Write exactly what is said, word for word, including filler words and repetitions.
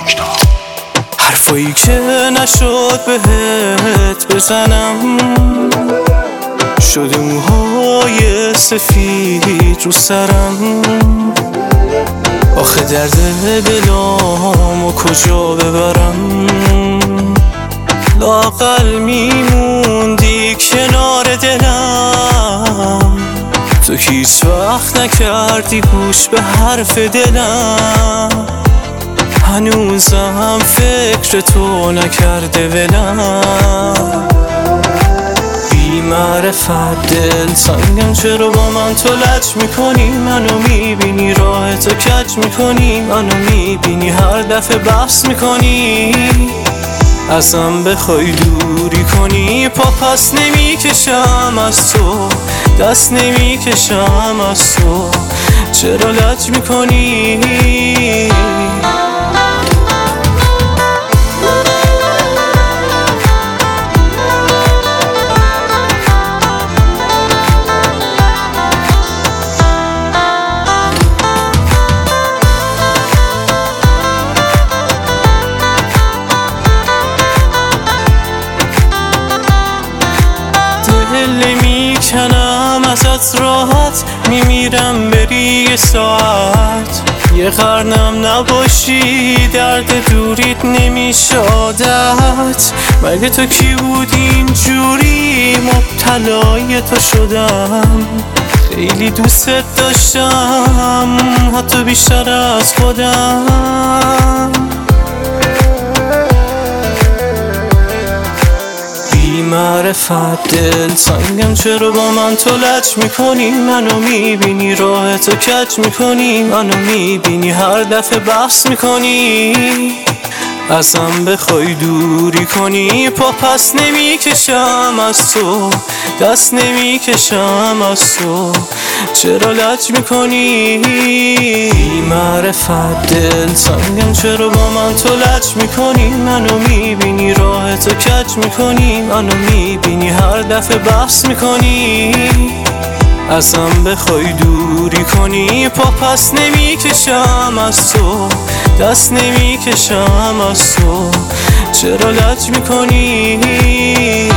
حرفایی که نشد بهت بزنم، شده موهای سفید رو سرم. آخه درد دلامو کجا ببرم؟ لااقل میموندی کنار دلم، تو که هیچ وقت نکردی گوش به حرف دلم. هنوزم فکر تو نکرده ولم. بی معرفت دل سنگم، چرا با من تو لج میکنی؟ منو میبینی راه تو کج میکنی، منو میبینی هر دفعه بحث میکنی. ازم بخوای دوری کنی، پا پس نمیکشم از تو، دست نمیکشم از تو، چرا لج میکنی؟ دل میکنم ازت راحت، میمیرم بری یه ساعت. یه قرنم نباشی درد دوریت نمیشه عادت. مگه تو کی بود اینجوری مبتلای تو شدم؟ خیلی دوست داشتم حتی بیشتر از خودم. معرفت دل سنگم، چرا با من تو لج میکنی؟ منو میبینی راه تو کج میکنی، منو میبینی هر دفعه بحث میکنی. ازم بخوای دوری کنی، پا پس نمیکشم از تو، دست نمیکشم از تو، چرا لج میکنی؟ بی معرفت دل سنگم، چرا با من تو لج میکنی؟ منو میبینی راه تو کج میکنی، منو میبینی هر دفعه بحث میکنی. ازم بخوای دوری کنی، پا پس نمیکشم از تو، دست نمیکشم از تو، چرا لج میکنی؟